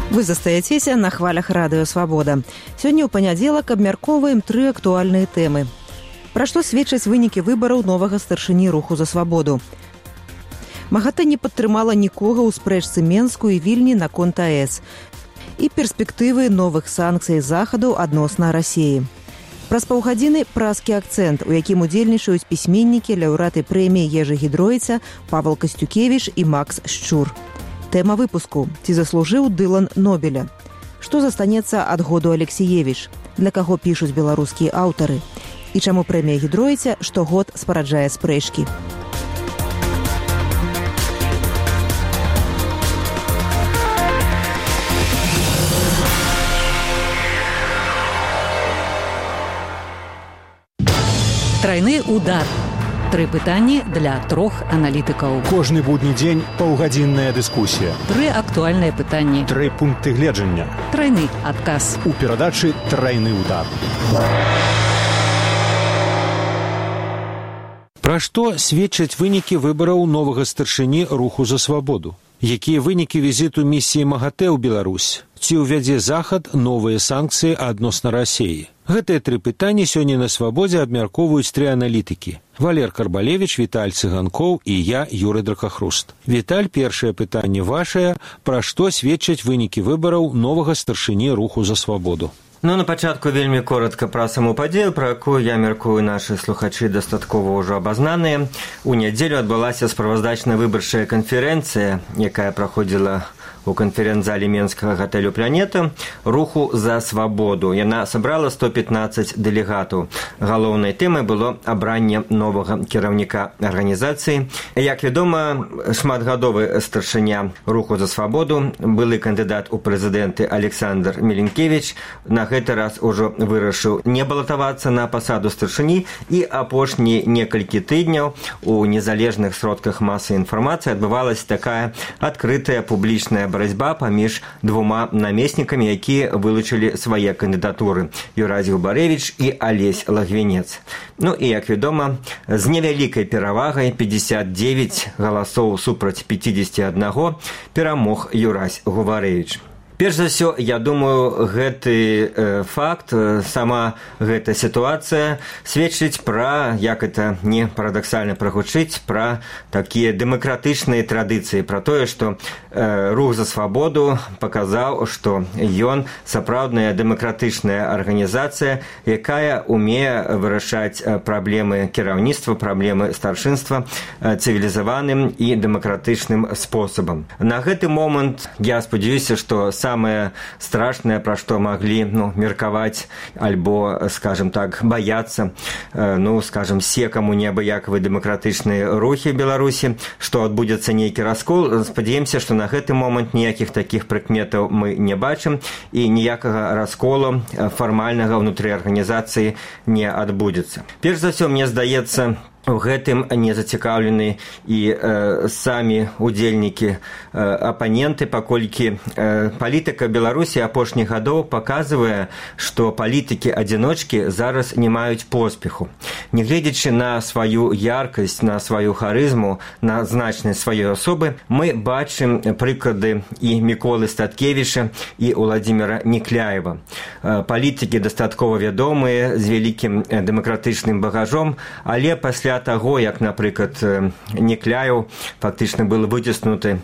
Вы застаецеся на хвалях радыё «Свабода». Сёння ў панядзелак абмяркоўваем 3 актуальныя тэмы. Пра што сведчаць вынікі выбараў новага старшыні руху за свабоду. МАГАТЭ не падтрымала нікога ў спрэчцы Менску і Вільні наконт АЭС. І перспектывы новых санкцый захаду адносна Расіі. Праз паўгадзіны празкі акцэнт, у якім удзельнічаюць пісьменнікі, лаўрэаты прэміі Ежы Гідройца, Павел Касцюкевіч і Макс Шчур. Тэма выпуску. Ці заслужыў Дылан Нобеля? Што застанецца ад году Алексіевіч? Для каго пішуць беларускія аўтары? І чаму прэмія Гідройца штогод спараджае спрэчкі? Трайны удар. 3 пытанні для 3 аналітыкаў. Кожны будні дзень паўгадзінная дыскусія. 3 актуальныя пытанні. 3 пункты гледжання. Трайны адказ. У перадачы «Трайны удар». Пра што сведчаць вынікі выбараў новага старшыні руху за свабоду? Якія вынікі візіту місіі МАГАТЭ ў Беларусь? Ці ўвядзе захад новыя санкцыі адносна Расіі? Гэтыя 3 пытанні сёння на свабодзе абмяркоўваюць 3 аналітыкі. Валер Карбалевіч, Віталь Цыганкоў і я, Юрый Дракахруст. Віталь, першае пытанне вашае. Пра што сведчаць вынікі выбараў новага старшыні руху за свабоду? На пачатку вельмі коротка пра саму падзею, пра якую, я мяркую, нашы слухачы дастаткова ўжо абазнаныя. У нядзелю адбылася справаздачна-выбарчая канферэнцыя, якая праходзіла у канферэнц-зале менскага гатэлю «Планета» руху за свабоду. Яна сабрала 115 дэлегатаў. Галоўнай тэмай было абранне новага кіраўніка арганізацыі. Як вядома, шматгадовы старшыня руху за свабоду, былы кандыдат у прэзідэнты Александр Меленкевіч, на гэты раз ужо вырашыў не балатавацца на пасаду старшыні, і апошнія некалькі тыдняў у незалежных сродках масавай інфармацыі адбывалася такая адкрытая публічная барацьба паміж 2 намеснікамі, якія вылучылі свае кандыдатуры – Юразі Губарэвіч і Алесь Лагвінец. І, як вядома, з невялікай перавагай 59 галасоў супраць 51 перамог Юразь Губарэвіч. Перш за ўсё, я думаю, гэты факт, сама гэта сітуацыя сведчыць пра, як это не парадаксальна прагучыць, пра такія дэмакратычныя традыцыі, пра тое, што рух за свабоду паказаў, што ён сапраўдная дэмакратычная арганізацыя, якая умее вырашаць праблемы кіраўніцтва, праблемы старшынства цывілізаваным і дэмакратычным спосабам. На гэты момант я спадзяюся, што самае страшнае, пра што маглі меркаваць альбо, скажем так, баяцца, скажем, секаму неабыякавыя дэмакратычныя рухі Беларусі, што адбудзецца нейкі раскол. Спадзяемся, што на гэты момант ніякіх такіх прыкметаў мы не бачым і ніякага расколу фармальнага ўнутры арганізацыі не адбудзецца. Перш за ўсё, мне здаецца, у гэтым не зацікаўлены і самі удзельнікі апаненты, паколькі палітыка Беларусі апошніх гадоў паказвае, што палітыкі-адзіночкі зараз не маюць поспеху. Нягледзячы на сваю яркасць, на сваю харызму, на значнасць сваёй асобы, мы бачым прыклады і Міколы Статкевіча, і Уладзіміра Некляева. Палітыкі дастаткова вядомыя, з вялікім дэмакратычным багажом, але пасля таго, як, напрыклад, Некляеў фактычна быў выціснуты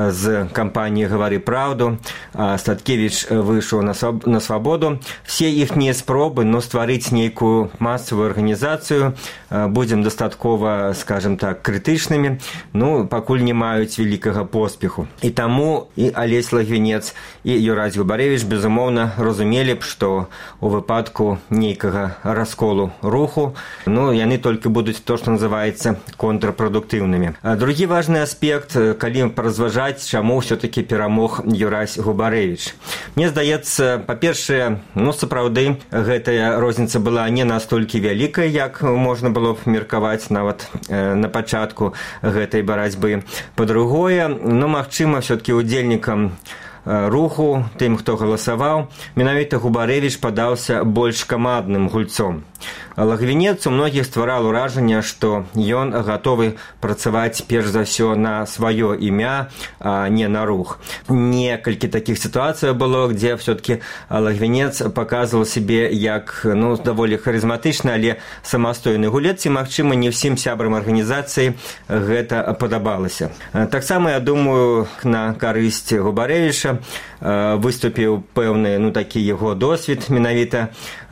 з кампаніі «Гавары праўду», а Статкевіч выйшаў на свабоду, все іхнія спробы стварыць нейкую масавую арганізацыю будзем дастаткова, скажем так, крытычнымі, пакуль не маюць вялікага поспеху. І таму і Алесь Лагвінец, і Юразь Губарэвіч, безумоўна, разумелі б, што у выпадку нейкага расколу руху, яны толькі будуць то, што называецца контрпрадуктыўнымі. Другі важны аспект, калі паразважаць, чаму ўсё-такі перамог Юразь Губарэвіч. Мне здаецца, па-першае, сапраўды, гэтая розніца была не настолькі вялікая, як можна было б меркаваць нават на пачатку гэтай барацьбы. Па-другое, магчыма, все-таки удзельнікам руху, тым, хто галасаваў, менавіта Губарэвіч падаўся больш камандным гульцом. Лагвінец у многіх ствараў уражанне, што ён гатовы працаваць перш за ўсё на сваё імя, а не на рух. Некалькі такіх сітуацый было, дзе все-таки Лагвінец паказваў сябе як даволі харызматычны, але самастойны гулец, і, магчыма, не ўсім сябрам арганізацыі гэта падабалася. Таксама, я думаю, на карысць Губарэвіча выступіў пэўны такі яго досвед, менавіта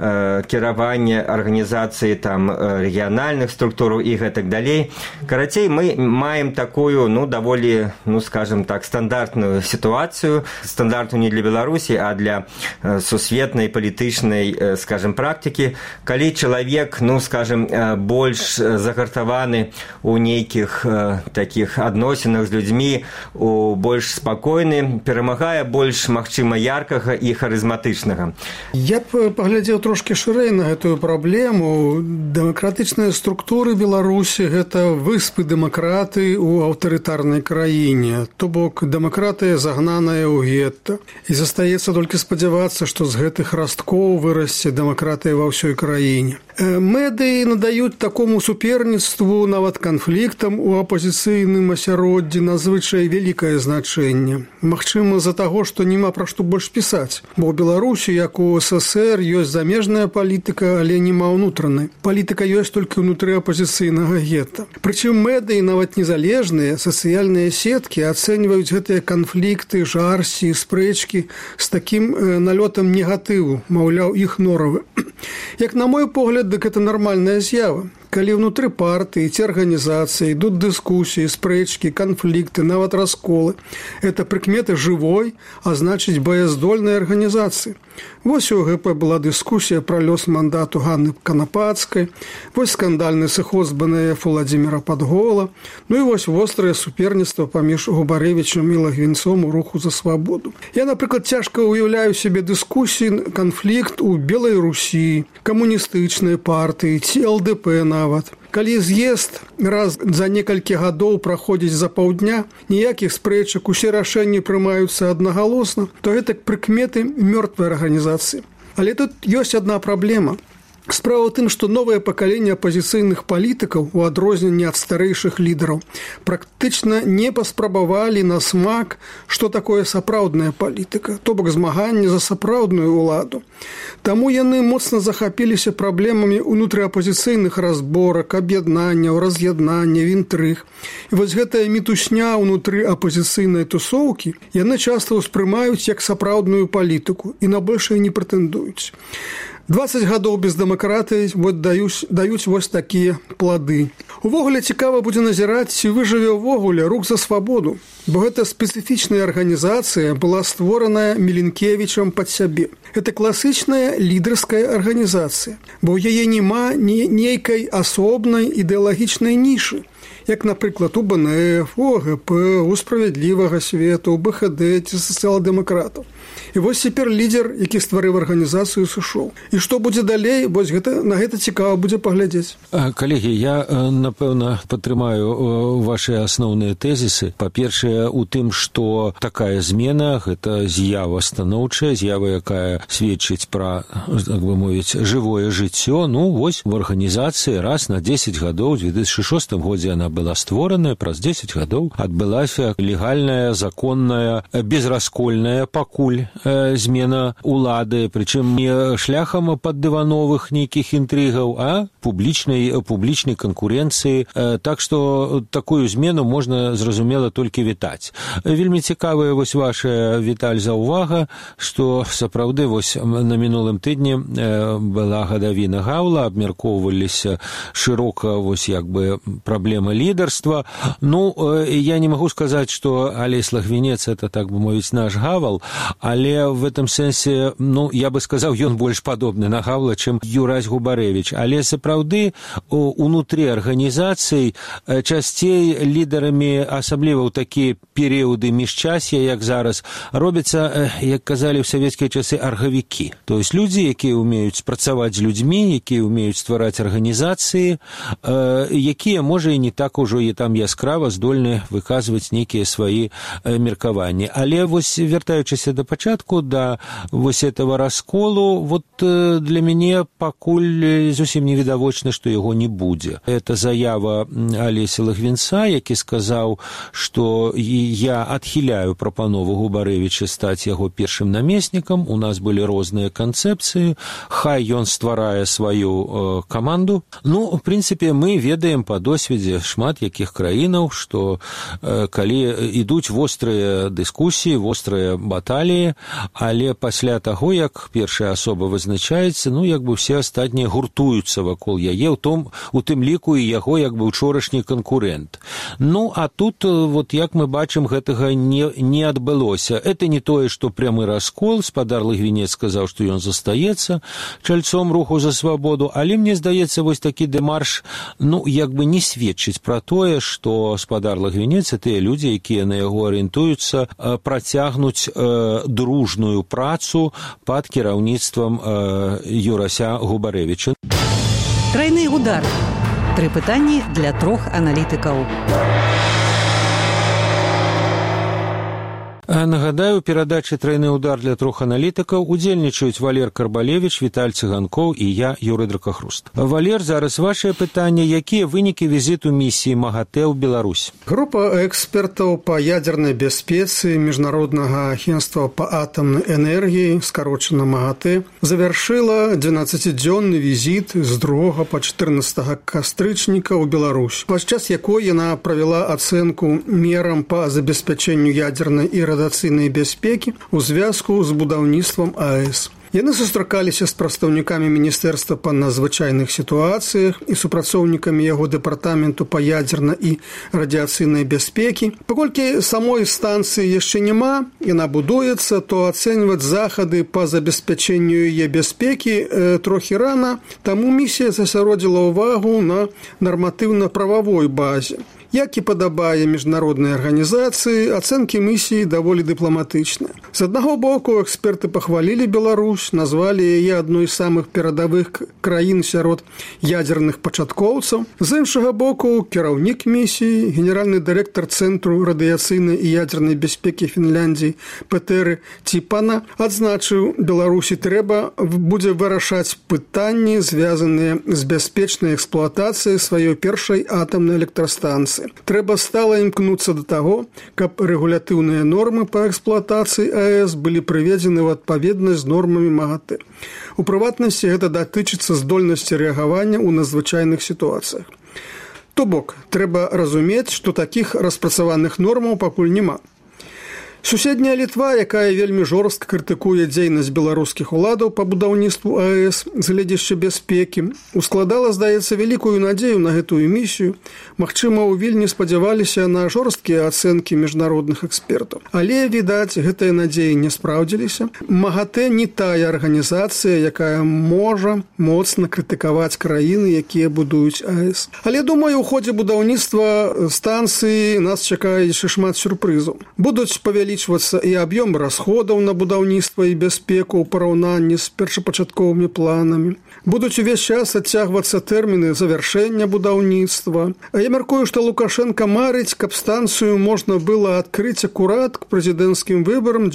кіравання арганізацыі рэгіянальных структураў і гэтак далей. Карацей, мы маем такую, даволі, скажем так, стандартную сітуацыю, стандартную не для Беларусі, а для сусветнай палітычнай, скажем, практыкі, калі чалавек, скажем, больш загартаваны у нейкіх такіх адносінах з людзьмі, у больш спакойны, перамагае больш, магчыма, яркага і харызматычнага. Я б паглядзеў трошкі шырэй на гэтую праблему. Дэмакратычныя структуры Беларусі – гэта выспы дэмакраты ў аўтарытарнай краіне. То бок, дэмакратыя загнаная ў гетта. І застаецца толькі спадзявацца, што з гэтых расткоў вырасце дэмакратыя ва ўсёй краіне. Медыі надаюць такому суперніцтву, нават канфліктам у апазіцыйным асяроддзі надзвычай вялікае значэнне. Магчыма, з-за таго, што няма пра што больш пісаць. Бо ў Беларусі, як у СССР, ёсць замежная палітыка, але няма ўнутранай. Палітыка ёсць толькі ўнутры апазіцыйнага гетта. Прычым медыі, нават незалежныя, сацыяльныя сеткі ацэньваюць гэтыя канфлікты, жарсці, спрэчкі з такім налётам негатыву, маўляў, іх норавы. Як на мой погляд, дык гэта нармальная з'ява. Калі ўнутры партыі ці арганізацыі ідуць дыскусіі, спрэчкі, канфлікты, нават расколы, это прыкметы жывой, а значыць баяздольнай арганізацыі. Вось у ГП была дыскусія пра лёс мандату Ганны Канапацкай, вось скандальны сыход з БНФ Владзіміра Падгола, і вось вострае суперніцтва паміж Губарэвічам і Лагвінцом у руху за свабоду. Я, напрыклад, цяжка ўяўляю сябе дыскусіі, канфлікт у Белай Русі, камуністычнай партыі ці ЛДП нават. Калі з'езд раз за некалькі гадоў праходзіць за паўдня, ніякіх спрэчак, усе рашэнні прымаюцца аднагалосна, то гэта прыкметы мёртвай арганізацыі. Але тут ёсць адна праблема. Справа ў тым, што новае пакаленне апазіцыйных палітыкаў, у адрозненне ад старэйшых лідараў, практычна не паспрабавалі на смак, што такое сапраўдная палітыка, то бок змаганне за сапраўдную ўладу. Таму яны моцна захапіліся праблемамі ўнутрыапазіцыйных разборак, аб'яднанняў, раз'яднанняў, інтрыг. І вось гэтая мітусня ўнутры апазіцыйнай тусоўкі яны часта ўспрымаюць як сапраўдную палітыку і на большае не прэтэндуюць. 20 гадоў без дэмакратыі даюць вось такія плады. Увогуле цікава будзе назіраць, ці выжыве ўвогуле рух за свабоду, бо гэта спецыфічная арганізацыя была створаная Міленкевічам пад сябе. Это класычная лідарская арганізацыя, бо ў яе няма нейкай асобнай ідэалагічнай нішы, як, напрыклад, у БНФ, у ОГП, у Справядлівага свету, у БХД ці сацыял-дэмакратаў. І вось цяпер лідер, які стварыў арганізацыю, сышоў. І што будзе далей, вось на гэта цікава будзе паглядзець. Калегі, я, напэўна, падтрымаю вашы асноўныя тэзісы. Па-першае, у тым, што такая змена, гэта з'ява станоўчая, з'ява, якая сведчыць пра, так бы мовіць, жывое жыццё. Вось в арганізацыі раз на 10 гадоў, у 2006 годзе яна была створаная, праз 10 гадоў адбылася легальная, законная, безраскольная пакуль змена улады, прычым не шляхам паддывановых нейкіх інтрыгаў, а публічнай канкурэнцыі. Так што такую змену можна, зразумела, толькі вітаць. Вельмі цікавая вось ваша, Віталь, заўвага, што сапраўды вось на мінулым тыдні была гадавіна Гаўла, абмяркоўваліся шырока вось як бы праблемы лідарства. Я не магу сказаць, што Алесь Лагвінец это, так бы мовіць, наш Гавал, але в этом сэнсе, я бы сказаў, ён больш падобны на Гавла, чым Юрась Губарэвіч. Але сапраўды унутры арганізацый часцей лідарамі, асабліва ў такія перыяды міжчасья, як зараз, робяцца, як казалі ў савецкія часы, аргавікі. То есть людзі, якія ўмеюць працаваць з людзьмі, якія ўмеюць ствараць арганізацыі, якія, можа, і не так ужо і там яскрава здольны выказваць нейкія свае меркаванні. Але вось вяртаючыся да пачатку, да вось этого расколу, вот для мяне пакуль зусім невідавочна, што яго не будзе. Это заява Алесі Лагвінца, які сказаў, што я адхіляю прапанову Губарэвіча стаць яго першым намеснікам, у нас былі розныя канцэпцыі, хай ён стварае сваю каманду. Ну, в прынцыпе, мы ведаем па досведзе шмат якіх краінаў, што калі ідуць вострыя дыскусіі, вострыя баталіі, але пасля таго, як першая асоба вызначаецца, ну, як бы все астатнія гуртуюцца вакол яе, у тым ліку і яго, як бы, учорашні канкурэнт. Ну, а тут, вот, як мы бачым, гэтага не адбылося. Это не тое, што прямы раскол, спадар Лагвінец сказаў, што ён застаецца чальцом руху за свабоду, але мне здаецца, вось такі дэмарш, ну, як бы не сведчыць пра тое, што спадар Лагвінец і тыя людзі, якія на яго арыентуюцца, працягнуць дружную працу пад кіраўніцтвам Юрася Губарэвіча. Трайны удар. 3 пытанні для 3 аналітыкаў. Нагадаю, у перадачы «Трайны удар» для 3 аналітыкаў удзельнічаюць Валер Карбалевіч, Віталь Цыганкоў і я, Юрый Дракахруст. Валер, зараз вашае пытанне. Якія вынікі візіту місіі МАГАТЭ ў Беларусь? Група экспертаў па ядзернай бяспецы Міжнароднага агенцтва па атамнай энергіі, скарочана МАГАТЭ, завяршыла 12-дзённы візіт з 2 па 14 кастрычніка ў Беларусь, падчас якой яна правяла ацэнку мерам па забеспячэнню ядзернай і радыацыйнай бяспекі ў звязку з будаўніцтвам АЭС. Яны сустракаліся з прадстаўнікамі Міністэрства па надзвычайных сітуацыях і супрацоўнікамі яго дэпартаменту па ядзернай і радыацыйнай бяспекі. Паколькі самой станцыі яшчэ няма, яна будуецца, то ацэньваць захады па забеспячэнню яе бяспекі трохі рана, таму місія засяродзіла ўвагу на нарматыўна-прававой базе. Як і падабае міжнароднай арганізацыі, ацэнкі місіі даволі дыпламатычныя. З аднаго боку, эксперты пахвалілі Беларусь, назвалі яе адной з самых перадавых краін сярод ядзерных пачаткоўцаў. З іншага боку, кіраўнік місіі, генеральны дырэктар Цэнтру радыяцыйнай і ядзернай бяспекі Фінляндіі Петэры Ціпана адзначыў, Беларусі трэба будзе вырашаць пытанні, звязаныя з бяспечнай эксплуатацыяй сваёй першай атамнай электрастанцыі. Трэба стала імкнуцца да таго, каб рэгулятыўныя нормы па эксплуатацыі АЭС былі прыведзены ў адпаведнасць з нормамі МАГАТЭ. У прыватнасці гэта датычыцца здольнасці рэагавання ў надзвычайных сітуацыях. То бок, трэба разумець, што такіх распрацаваных нормаў пакуль няма. Суседняя Літва, якая вельмі жорстка крытыкуе дзейнасць беларускіх уладаў па будаўніцтву АЭС з гледзяшча бяспекі, ускладала, здаецца, вялікую надзею на гэтую місію. Магчыма, у Вільні спадзяваліся на жорсткія ацэнкі міжнародных экспертаў. Але, відаць, гэтыя надзеі не спраўдзіліся. МАГАТЭ не тая арганізацыя, якая можа моцна крытыкаваць краіны, якія будуюць АЭС. Але, думаю, у ходзе будаўніцтва станцыі нас чакае яшчэ шмат сюрпрызаў. Будуць павялічвацца і аб'ём расходаў на будаўніцтва і бяспеку ў параўнанні з першапачатковымі планамі. Будуць увесь час адцягвацца тэрміны завяршэння будаўніцтва. Я мяркую, што Лукашенка марыць, каб станцыю можна было адкрыць акурат к прэзідэнцкім выбарам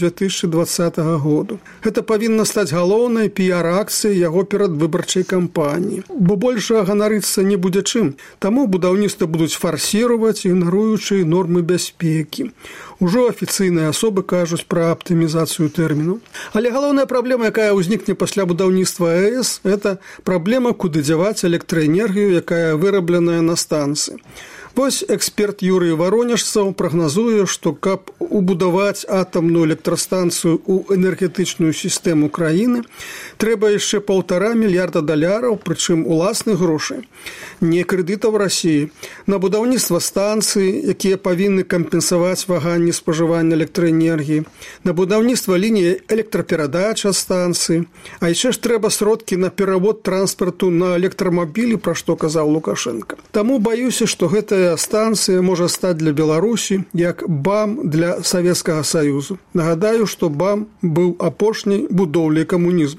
2020 году. Гэта павінна стаць галоўнай піяр-акцыяй яго перадвыбарчай кампаніі. Бо больш ганарыцца не будзе чым. Таму будаўніцтва будуць фарсіраваць, ігнаруючы нормы бяспекі. Ужо афіцыйныя асобы кажуць пра аптымізацыю тэрміну. Але галоўная праблема, якая ўзнікне пасля будаўніцтва АЭС, это праблема, куды дзяваць электраэнергію, якая вырабленая на станцыі. Вось эксперт Юрый Варонежцаў прагназуе, што каб убудаваць атамную электрастанцыю ў энергетычную сістэму краіны, трэба яшчэ $1,5 мільярда, прычым уласных грошай, не крэдытаў Расіі, на будаўніцтва станцыі, якія павінны кампенсаваць ваганні спажывання электраэнергіі, на будаўніцтва лініі электраперадач ад станцыі, а яшчэ ж трэба сродкі на перавод транспарту на электрамабілі, пра што казаў Лукашенка. Таму баюся, што гэтая станцыя можа стаць для Беларусі як БАМ для Савецкага Саюзу. Нагадаю, што БАМ быў апошняй будоўляй камунізму.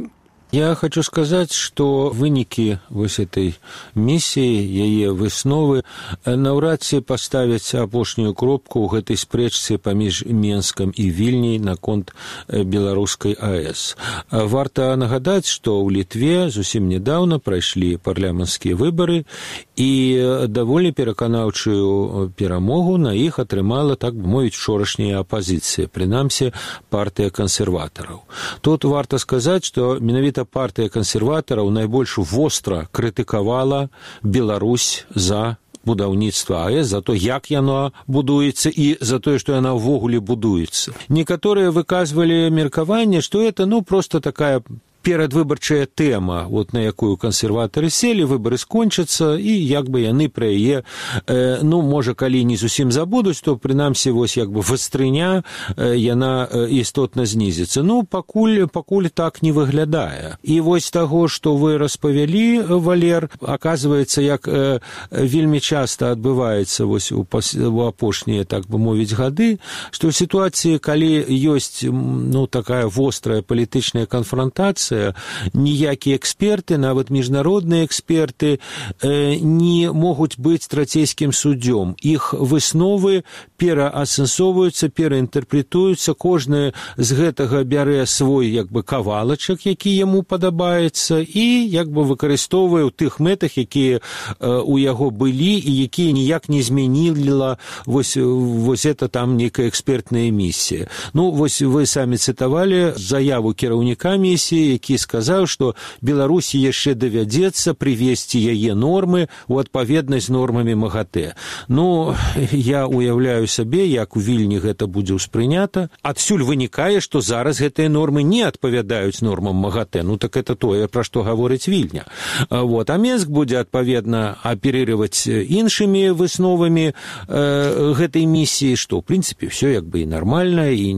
Я хочу сказаць, што вынікі вось этой місіі, яе высновы наўрад ці паставяць апошнюю кропку ў гэтай спрэчцы паміж Менскам і Вільняй наконт беларускай АЭС. Варта нагадаць, што ў Літве зусім нядаўна прайшлі парламенцкія выбары і даволі пераканаўчую перамогу на іх атрымала, так бы мовіць, учорашняя апазіцыя, прынамсі партыя кансерватараў. Тут варта сказаць, што менавіта партыя кансерватараў найбольш востра крытыкавала Беларусь за будаўніцтва АЭС, за то, як яно будуецца і за тое, што яна ўвогуле будуецца. Некаторыя выказвалі меркаванне, што это, просто такая перадвыбарчая тэма, на якую кансерватары селі, выбары скончацца, і як бы яны пра яе, можа, калі не зусім забудуць, то прынамсі вастрыня яна істотна знізіцца. Пакуль так не выглядае. І вось таго, што вы распавялі, Валер, аказваецца, як вельмі часта адбываецца у апошнія, так бы мовіць, гады, што ў сітуацыі, калі ёсць такая вострая палітычная канфронтацыя, ніякія эксперты, нават міжнародныя эксперты, не могуць быць страцейскім суддзём. Іх высновы пераасэнсоўваюцца, пераінтэрпрэтуюцца, кожны з гэтага бярэ свой кавалачак, які яму падабаецца, і выкарыстоўвае ў тых мэтах, якія у яго былі і якія ніяк не змянila вось это там нейкая экспертная місія. Вы самі цытавалі заяву кіраўніка місіі, які сказаў, што Беларусі яшчэ давядзецца прывесці яе нормы ў адпаведнасць з нормамі МАГАТЭ. Я уяўляю сабе, як у Вільні гэта будзе ўспрынята. Адсюль вынікае, што зараз гэтыя нормы не адпавядаюць нормам МАГАТЭ. Так это тое, пра што гаворыць Вільня. А Менск будзе адпаведна аперировать іншымі высновамі гэтай місіі, што, ў прынцыпе, все і нармальна, і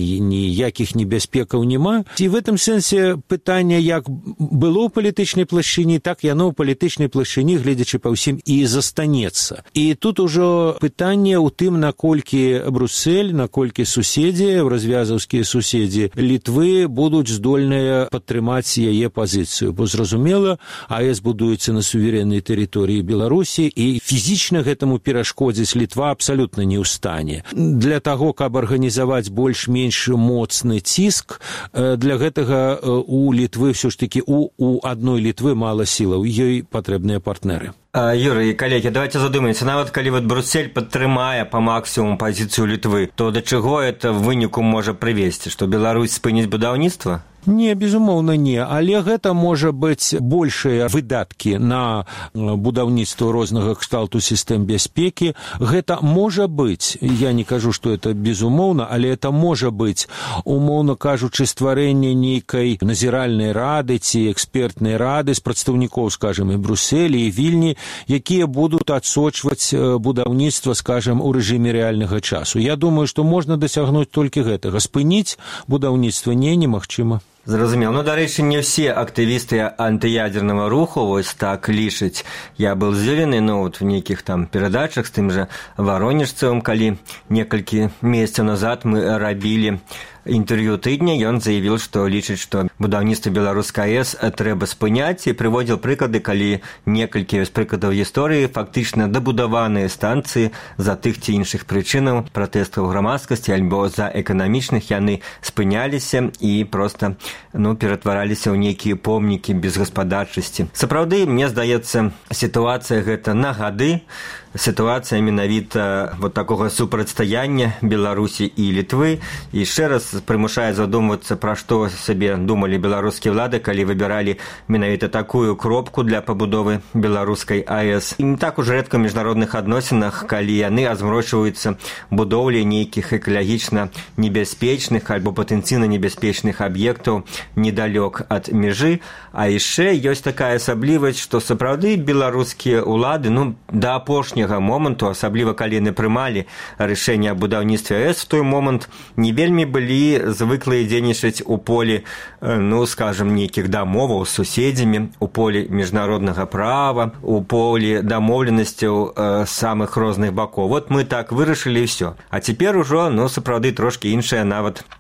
ніякіх небяспекаў няма. І в этом сэнсе пытанне, як было ў палітычнай плашчыні, так яно ў палітычнай плашчыні, гледзячы па ўсім, і застанецца. І тут ужо пытанне ў тым, наколькі Брюссель, наколькі суседзі, развязаўскія суседзі Літвы будуць здольныя падтрымаць яе пазіцыю. Бо, зразумела, АЭС будуецца на суверэннай тэрыторыі Беларусі, і фізічна гэтаму перашкодзіць Літва абсалютна не ў стане. Для таго, каб арганізаваць больш-менш моцны ціск, для гэтага у Літвы все ж таки у адной Літвы мала сілаў, ёй патрэбныя партнеры. Юрый, коллеги, давайте задумаемся, нават калі Брюссель падтрымае па максімуму пазіцыю Літвы, то да чаго это в выніку можа прывесці, што Беларусь спыніць будаўніцтва? Не, безумоўна, не, але гэта можа быць большыя выдаткі на будаўніцтва рознага кшталту сістэм бяспекі. Гэта можа быць, я не кажу, што это безумоўна, але это можа быць, умоўна кажучы, стварэнне нейкай назіральнай рады ці экспертнай рады з прадстаўнікоў, скажем, і Брюсселі, і Вільні, якія будуць адсочваць будаўніцтва, скажем, у рэжыме рэальнага часу. Я думаю, што можна дасягнуць толькі гэтага. Спыніць будаўніцтва немагчыма. Зразумел. Дарэчы, не ўсе актывісты антыядзернага руху вось так лічаць. Я был здзіўлены, в нейкіх там перадачах з тым жа варонежцам, калі некалькі месяцаў назад мы рабілі інтэрв'ю тыдня, ён заявіў, што лічыць, што будаўніцтва беларускай АЭС трэба спыняць, і прыводзіў прыклады, калі некалькі прыкладаў гісторыі фактычна дабудаваныя станцыі за тых ці іншых прычынаў пратэстаў грамадскасці альбо за эканамічных яны спыняліся і проста ператвараліся ў нейкія помнікі безгаспадарчасці. Сапраўды, мне здаецца, сітуацыя гэта на гады, сітуацыя менавіта такога супрацьстаяння Беларусі і Літвы, і яшчэ раз прымушае задумвацца, пра што сабе думалі беларускія ўлады, калі выбіралі менавіта такую кропку для пабудовы беларускай АЭС. І не так уж рэдка ў міжнародных адносінах, калі яны азмрочваюцца будоўляй нейкіх экалагічна небяспечных альбо патэнцыйна небяспечных аб'ектаў недалёк ад мяжы. А яшчэ ёсць такая асаблівасць, што сапраўды беларускія ўлады, да апошняга моманту, асабліва калі яны прымалі рашэнне аб будаўніцтве АЭС, в той момант не вельмі былі звыклыя дзейнічаць у полі, скажем, нейкіх дамоваў з суседзямі, у полі міжнароднага права, у полі дамоўленасцяў самых розных бакоў. Мы так вырашылі і ўсё. А цяпер ужо, сапраўды трошкі іншая нават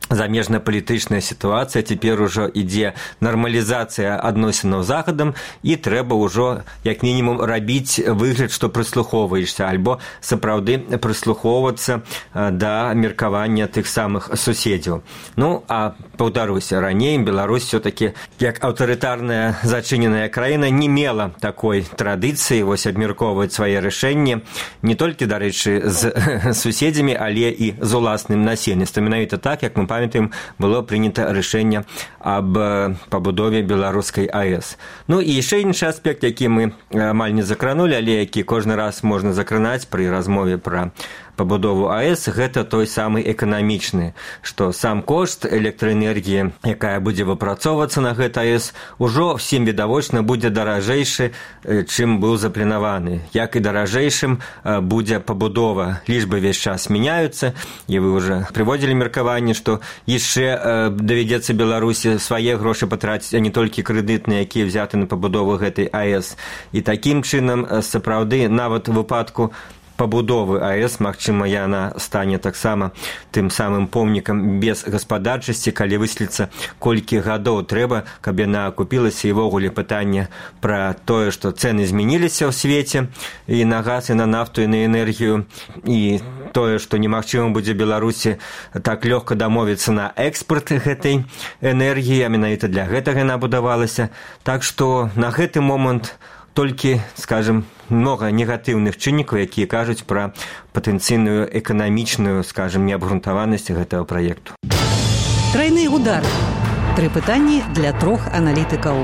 замежна-палітычная сітуацыя, цяпер ужо ідзе нармалізацыя адносінаў з захадам, і трэба ўжо як мінімум рабіць выгляд, што прыслухоўваешся, альбо сапраўды прыслухоўвацца да меркавання тых самых суседзяў. Ну, а паўтаруся, раней Беларусь все-таки як аўтарытарная зачыненая краіна не мела такой традыцыі вось абмяркоўваць свае рашэнні не толькі, дарэчы, з суседзямі, але і з уласным насельніцтвам. Менавіта так, як мы памятаем, было прынята рашэнне аб пабудове беларускай АЭС. Ну і яшчэ іншы аспект, які мы амаль не закранулі, але які кожны раз можна закранаць пры размове пра пабудову АЭС, гэта той самы эканамічны, што сам кошт электраэнергіі, якая будзе выпрацоўвацца на гэта АЭС, ужо всім відавочна будзе даражэйшы, чым быў запланаваны. Як і даражэйшым будзе пабудова. Лічбы весь час мяняюцца, і вы ўжо прыводзілі меркаванне, што яшчэ давядзецца Беларусі свае грошы патраціць, а не толькі крэдытныя, якія взяты на пабудову гэтай АЭС. І такім чынам, сапраўды, нават у выпадку пабудовы АЭС, магчыма, яна стане таксама тым самым помнікам без гаспадарчасці, калі высліцца, колькі гадоў трэба, каб яна акупілася. І ввогуле пытанне пра тое, што цэны змяніліся ў свеце і на газ, і на нафту, і на энергію, і тое, што немагчыма будзе Беларусі так лёгка дамовіцца на экспорт гэтай энергіі, а менавіта для гэтага яна будавалася. Так што на гэты момант толькі, скажем, много негатыўных чыннікаў, якія кажуць пра патэнцыйную эканамічную, скажем, неабгрунтаванасць гэтага праекту. Трайны удар. 3 пытанні для 3 аналітыкаў.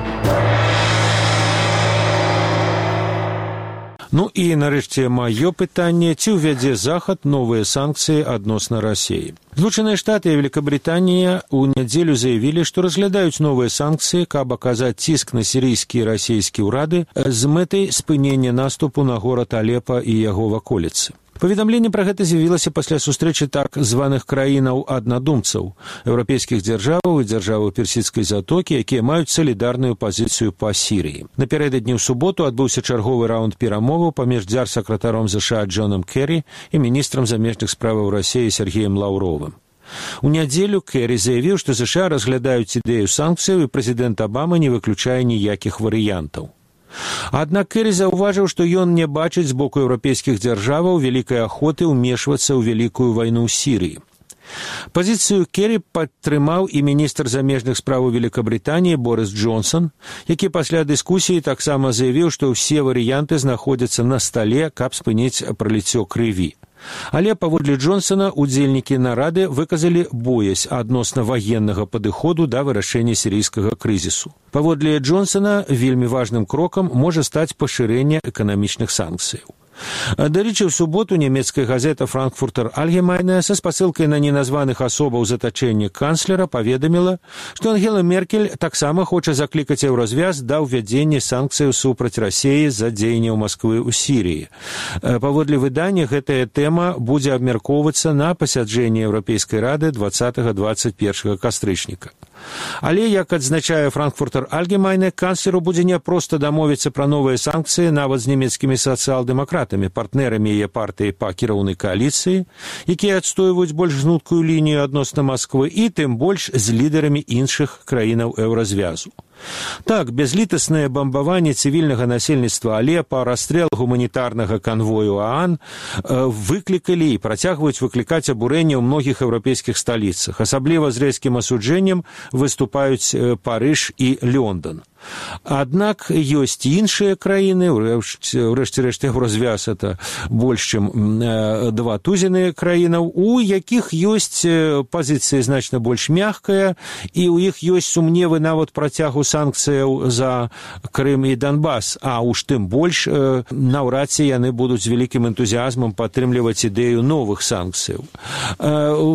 Ну і нарэшце маё пытанне, ці ўвядзе Захад новыя санкцыі адносна Расіі. Злучаныя Штаты і Великабританія ў нядзелю заявілі, што разглядаюць новыя санкцыі, каб аказаць ціск на сірыйскія і расійскія ўрады з мэтай спынення наступу на горад Алепа і яго ваколіцы. Паведамленне пра гэта з'явілася пасля сустрэчы так званых краінаў-аднадумцаў, еўрапейскіх дзяржаваў і дзяржаваў персідскай затокі, якія маюць салідарную пазіцыю па Сірыі. Напярэдадні ў суботу адбыўся чарговы раунд перамоваў паміж дзярсакратаром ЗША Джонам Керрі і міністрам замежных справаў Расіі Сергеем Лаўровым. У нядзелю Керрі заявіў, што ЗША разглядаюць ідэю санкцыяў, і прэзідэнт Абама не выключае ніякіх варыянтаў. Аднак Керрі заўважыў, што ён не бачыць з боку еўрапейскіх дзяржаваў вялікай ахоты ўмешвацца ў вялікую вайну ў Сірыі. Пазіцыю Керрі падтрымаў і міністр замежных справаў Великабританіі Борис Джонсон, які пасля дыскусіі таксама заявіў, што ўсе варыянты знаходзяцца на стале, каб спыніць праліццё крыві. Але, паводле Джонсона, удзельнікі нарады выказалі боязь адносна ваеннага падыходу да вырашэння сірыйскага крызісу. Паводле Джонсона, вельмі важным крокам можа стаць пашырэнне эканамічных санкцыяў. Дарэчы, у суботу нямецкая газета «Франкфуртер Альгемайне» са спасылкай на неназваных асобаў затачэння канцлера паведаміла, што Ангела Меркель таксама хоча заклікаць еўразвяз да ўвядзення санкцыяў супраць Расіі за дзеянняў Масквы ў Сірыі. Паводле выдання, гэтая тэма будзе абмяркоўвацца на пасяджэнні Еўрапейскай рады 20-21 кастрычніка. Але, як адзначае «Франкфуртер Альгемайне», канцлеру будзе няпроста дамовіцца пра новыя санкцыі нават з нямецкімі сацыял-дэмакратамі, партнерамі яе партыі па кіраўнай кааліцыі, якія адстойваюць больш гнуткую лінію адносна Масквы, і тым больш з лідарамі іншых краінаў еўразвязу. Так, бязлітаснае бамбаванне цывільнага насельніцтва Алепа, расстрэл гуманітарнага канвою ААН выклікалі і працягваюць выклікаць абурэнне ў многіх еўрапейскіх сталіцах. Асабліва з рэзкім асуджэннем выступаюць Парыж і Лондон. Аднак ёсць іншыя краіны, урэшце-рэшт еўразвяз это больш чым 2 тузіны краінаў, у якіх ёсць пазіцыя значна больш мяккая, і ў іх ёсць сумневы нават працягу санкцыяў за Крым і Донбас, а уж тым больш наўрад ці яны будуць з вялікім энтузіазмам падтрымліваць ідэю новых санкцыяў.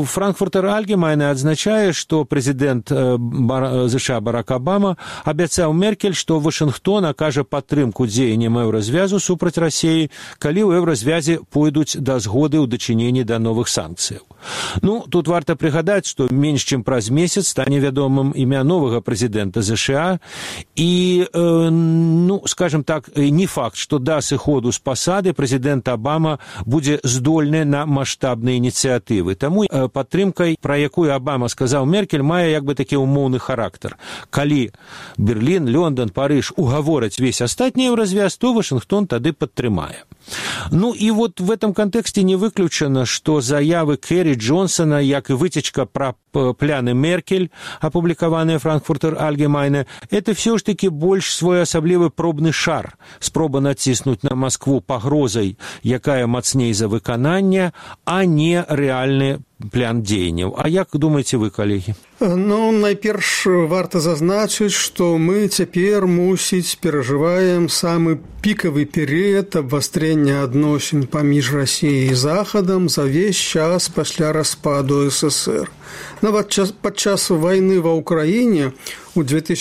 Франкфуртер Альгемайне адзначае, што прэзідэнт ЗША Барак Абама абяцаў Меркель, што Вашынгтон акажа падтрымку дзеянням еўразвязу супраць Расіі, калі ў еўразвязе пойдуць да згоды ў дачыненні да новых санкцыяў. Тут варта прыгадаць, што менш чым праз месяц стане вядомым імя новага прэзідэнта ЗША і, скажем так, не факт, што да сыходу з пасады прэзідэнт Абама будзе здольны на маштабныя ініцыятывы. Таму падтрымкай, пра якую Абама сказаў Меркель, мае як бы такі умоўны характар. Калі Берлін, Лондон, Парыж угавораць весь астатні еўразвяз, то Вашынгтон тады падтрымае. І вот в этом контексте не выключено, что заявы Керри, Джонсона, як и вытечка про пляны Меркель, опубликованные Франкфуртер Альгемайне, это все ж таки больш своеасаблівы пробны шар, спроба націснуць на Москву пагрозай, якая мацней за выкананне, а не рэальны план дзеянняў. А як думаеце вы, калегі? Найперш варта зазначыць, што мы цяпер, мусіць, перажываем самы пікавы перыяд абвастрэння адносін паміж Расіяй і Захадам за ўвесь час пасля распаду СССР. Нават падчас вайны ва ўкраіне у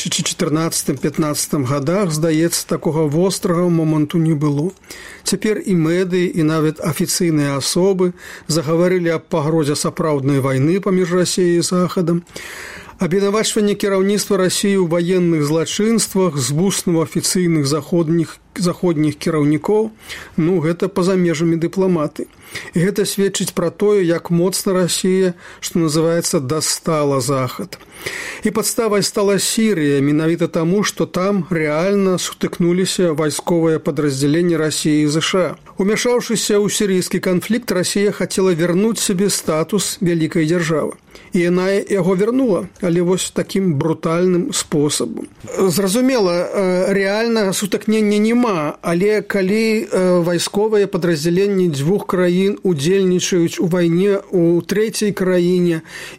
2014-15 годах, здаецца, такога вострага моманту не было. Цяпер і медыі, і нават афіцыйныя асобы загаварылі аб пагрозе сапраўднай вайны паміж Расіяй і Захадам. Абвінавачванне кіраўніцтва Расіі ў ваенных злачынствах з вуснаў афіцыйных заходніх кіраўнікоў, гэта па-за межамі дыпламаты. І гэта сведчыць пра тое, як моцна Расія, што называецца, дастала Захад. І падставай стала Сірыя, менавіта таму, што там рэальна сутыкнуліся вайсковыя падраздзяленні Расіі і ЗША. Умяшаўшыся ў сірыйскі канфлікт, Расія хацела вярнуць сабе статус вялікай дзяржавы. І яна яго вярнула, але вось такім брутальным спосабам. Зразумела, рэальнага сутыкнення няма, але калі вайсковыя падраздзяленні дзвюх краін удзельнічаюць у вайне ў трэцяй краіне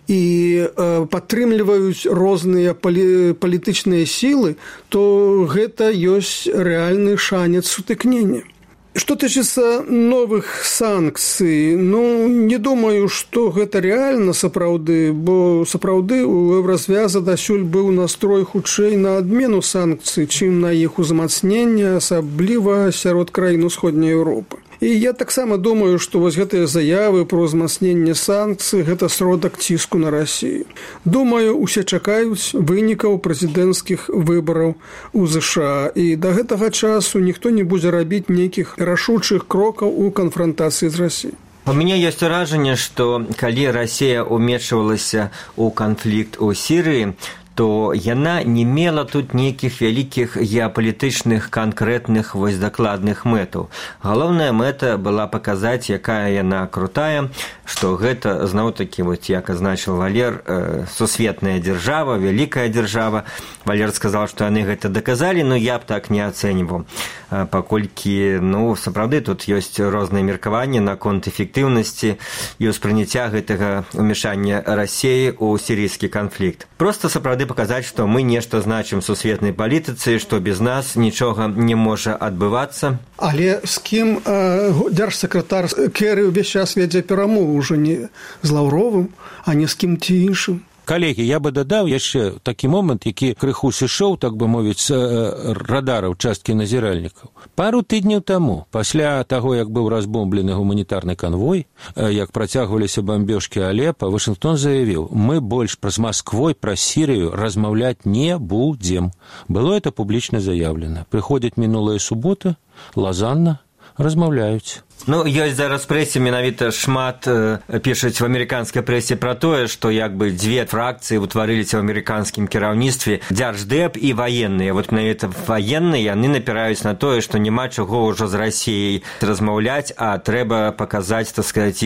і падтрымліваюць розныя палітычныя сілы, то гэта ёсць рэальны шанец сутыкнення. Што тычыцца новых санкцый, не думаю, што гэта рэальна сапраўды, бо сапраўды у еўразвяза дасюль быў настрой хутчэй на адмену санкцый, чым на іх узмацненне, асабліва сярод краін Усходняй Еўропы. І я таксама думаю, што вось гэтыя заявы пра ўзмацненне санкцый – гэта сродак ціску на Расію. Думаю, усе чакаюць вынікаў прэзідэнцкіх выбараў у ЗША, і да гэтага часу ніхто не будзе рабіць нейкіх рашучых крокаў у канфрантацыі з Расіяй. У меня есть уражение, что калі Россия умешивалася ў канфлікт у Сірыі, то яна не мела тут нейкіх вялікіх геапалітычных канкрэтных вось дакладных мэтаў. Галоўная мэта была паказаць, якая яна крутая, што гэта зноў-такі, як азначыў Валер, сусветная дзяржава, вялікая дзяржава. Валер сказаў, што яны гэта даказалі, но я б так не ацэньваў, паколькі, сапраўды тут ёсць розныя меркаванні наконт эфектыўнасці і ўспрыняцця гэтага ўмешання Расіі ў сірыйскі канфлікт. Проста сапраўды паказаць, што мы нешта значым сусветнай палітыцы, што без нас нічога не можа адбывацца. Але з кім дзяржсакратар Керри ўвесь час вядзе перамову ўжо не з Лаўровым, а не з кім ці іншым. Калегі, я бы дадаў яшчэ такі момант, які крыху сышоў, так бы мовіць, радараў часткі назіральнікаў. Пару тыдняў таму, пасля таго, як быў разбомблены гуманітарны канвой, як працягваліся бамбёжкі Алепа, Вашынгтон заявіў: мы больш праз Масквой, праз Сірыю размаўляць не будзем. Было это публічна заявлена. Прыходзіць мінулая субота, Лазанна, размаўляюць. Ёсць зараз прэсе менавіта шмат пішуць в амерыканскай прэсе пра тое, што дзве фракцыі ўтварыліся ў амерыканскім кіраўніцтве, дзярждэп і ваенныя. Вот менавіта ваенныя, яны напіраюць на тое, што няма чаго ўжо з Расіяй размаўляць, а трэба паказаць, так сказаць,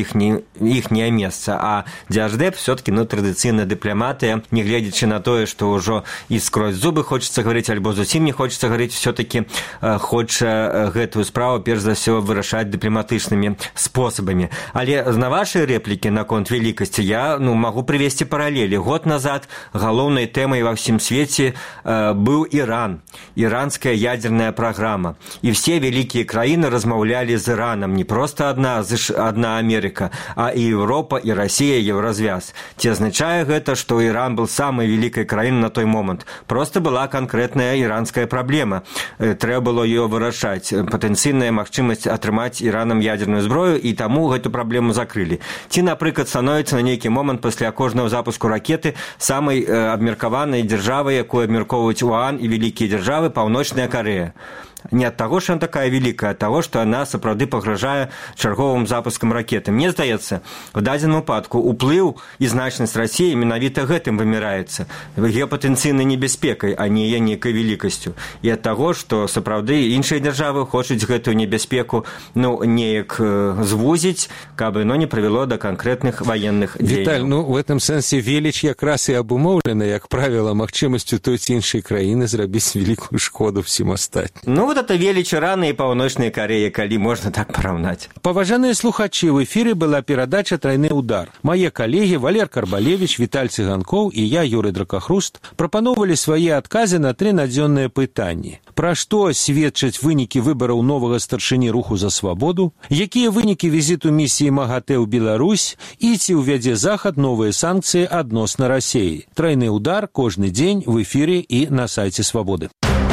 іхняе месца. А дзярждэп все-таки, традыцыйна дыпламатыя, не гледзячы на тое, што ўжо і скрозь зубы хочацца гаварыць, альбо зусім не хочацца гаварыць, все-таки хоча гэтую справу перш за ўсё вырашаць дыпламатычна дыпламатычнымі спосабамі. Але на вашай рэплікі наконт вялікасці я магу прывесці паралелі. Год назад галоўнай тэмай ва ўсім свеце быў Іран, іранская ядерная праграма. І все вялікія краіны размаўлялі з Іранам. Не проста одна Америка, а і Еўропа, і Расія, Еўразвяз. Ці азначае гэта, што Іран был самай вялікай краінай на той момант? Просто была канкрэтная іранская праблема. Трэба было ее вырашаць. Патэнцыйная магчымасць атрымаць Іранам ядерную зброю, і таму гэту праблему закрылі. Ці, напрыклад, становіцца на нейкі момант пасля кожнага запуску ракеты самай абмеркаванай дзяржавай, якую абмяркоўваюць ОАН і вялікія дзяржавы, Паўночная Карэя. Не от того, что она такая великая, а от того, что она сапраўды пагражае чарговым запускам ракеты. Мне здаецца, в дадзеным выпадку уплыў і значнасць Расіі менавіта гэтым вымяраецца. Геапатэнцыйнай небяспекай, а не нейкай велікасцю. І ад таго, што сапраўды іншыя дзяржавы хочуць гэтую небяспеку неяк звузіць, каб не прывяло да канкрэтных ваенных дзеянняў. Віталь, в этом сэнсе веліч якраз і абумоўлена, як правіла, магчымасцю той ці іншай краіны зрабіць вялікую шкоду всім астатнім. Вот это велич Ирана и Паўночнай Кореи, калі можно так параўнаць. Паважаныя слухачы, в эфире была перадача «Тройны удар». Мае калегі Валер Карбалевич, Віталь Цыганкоў і я, Юрый Дракахруст, прапановалі свае адказы на 3 надзённыя пытанні. Пра што сведчаць вынікі выбараў новага старшыні руху за свабоду, якія вынікі візіту місіі МАГАТЭ ў Беларусь і ці ўвядзе Захад новыя санкцыі адносна Расіі. «Тройны удар» кожны дзень в эфире і на сайце Свабоды.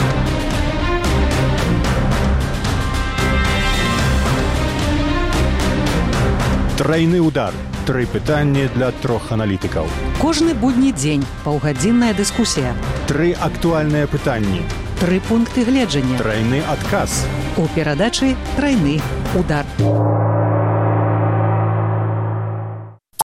Тройны удар. 3 пытанні для 3 аналітыкаў. Кожны будні дзень паўгадзінная дыскусія. 3 актуальныя пытанні. 3 пункты гледжання. Тройны адказ. У перадачы «Тройны удар».